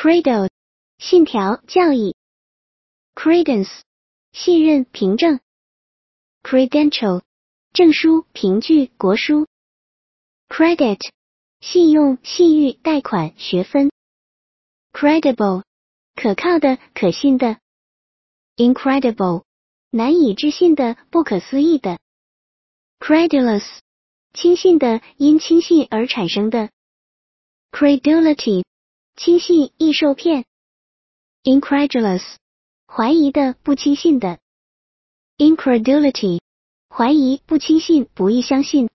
Cradle 信条教义 Credence 信任凭证 Credential 证书凭据国书 Credit 信用信誉贷款学分 Credible 可靠的可信的 Incredible 难以置信的不可思议的 Credulous 轻信的因轻信而产生的 Credulity 轻信易受骗 Incredulous 怀疑的不轻信的 Incredulity 怀疑不轻信不易相信